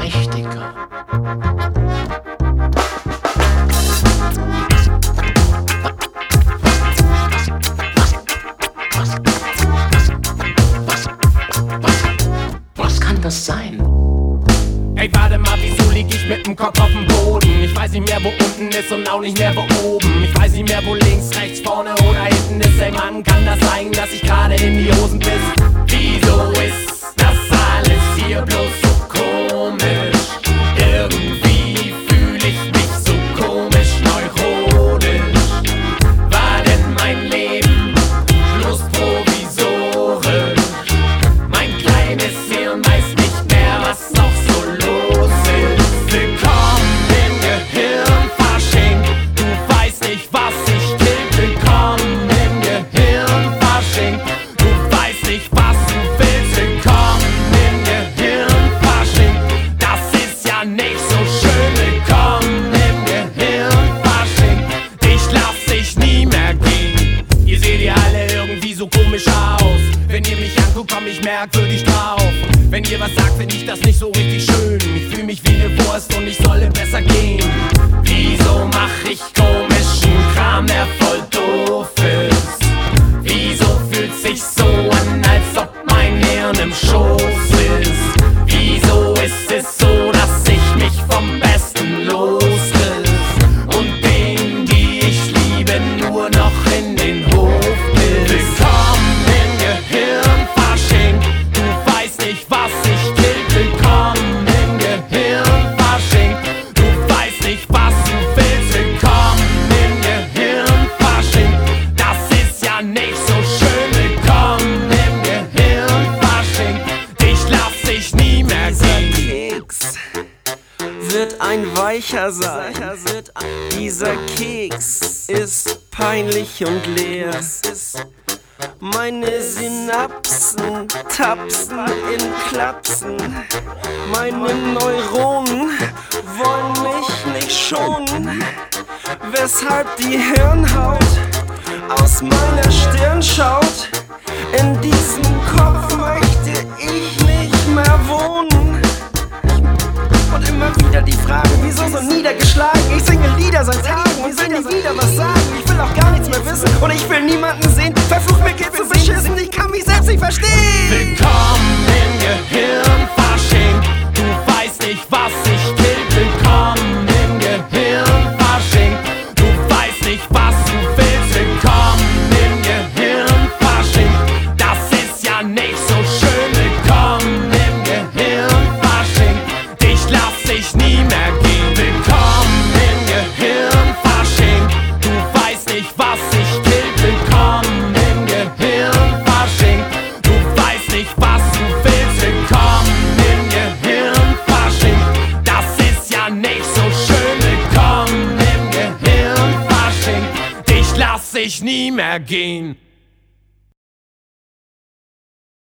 mächtiger. Was kann das sein? Ey, warte mal, wieso lieg ich mit dem Kopf auf dem Boden? Ich weiß nicht mehr, wo unten ist und auch nicht mehr, wo oben. Ich weiß nicht mehr, wo links, rechts, vorne oder hinten ist. Ey Mann, kann das sein, dass ich gerade in die Hosen piss? Wieso ist das alles hier bloß so komisch? Irgendwie fühl ich mich so komisch, neurotisch. War denn mein Leben bloß provisorisch? Mein kleines Hirn weiß nicht mehr, was noch so los ist. Willkommen im Gehirnfasching. Du weißt nicht, was ich will. Willkommen im Gehirnfasching. Du weißt nicht, was du willst. Willkommen im Gehirnfasching. Das ist ja nicht so schön. Willkommen im Gehirnfasching. Ich lass dich nie mehr gehen. Ihr seht ihr alle irgendwie so komisch aus. Wenn ihr mich anguckt, komm ich merkwürdig drauf. Wenn ihr was sagt, find ich das nicht so richtig schön. Ich fühl mich wie ne Wurst und ich solle besser gehen. Wieso mach ich komischen Kram, der voll doof ist? Wieso fühlt's sich so an, als ob mein Hirn im Schoß ist? Wieso ist es so, dass ich mich vom Besten losriss und den, die ich liebe, nur noch in den Hof biss? Willkommen im Gehirnfasching. Du weißt nicht, was ich will. Willkommen im Gehirnfasching. Du weißt nicht, was du willst. Willkommen im Gehirnfasching. Das ist ja nicht so schön. Willkommen im Gehirnfasching. Ich lass dich nie mehr gehen. Keks wird ein weicher sein. Dieser Keks ist peinlich und leer. Meine Synapsen tapsen in Klapsen. Meine Neuronen wollen mich nicht schonen. Weshalb die Hirnhaut aus meiner Stirn schaut. In diesem Kopf möchte ich nicht mehr wohnen. Und immer wieder die Frage, wieso so niedergeschlagen? Ich singe Lieder seit Tagen und will nie wieder was sagen. Ich will auch gar nichts mehr wissen und ich will niemanden sehen. Verflucht, mir geht's so beschissen, ich kann mich selbst nicht verstehen. Willkommen im Gehirnfasching. Du weißt nicht, was ich will. Willkommen im Gehirnfasching. Du weißt nicht, was du willst. Willkommen im Gehirnfasching. Das ist ja nicht so schön. Willkommen im Gehirnfasching. Ich lass dich nie mehr gehen. Willkommen im Gehirnfasching. Du weißt nicht, was ich will. Willkommen im Gehirnfasching. Du weißt nicht, was du willst. Willkommen im Gehirnfasching. Das ist ja nicht so schön. Willkommen im Gehirnfasching. Ich lass dich nie mehr gehen.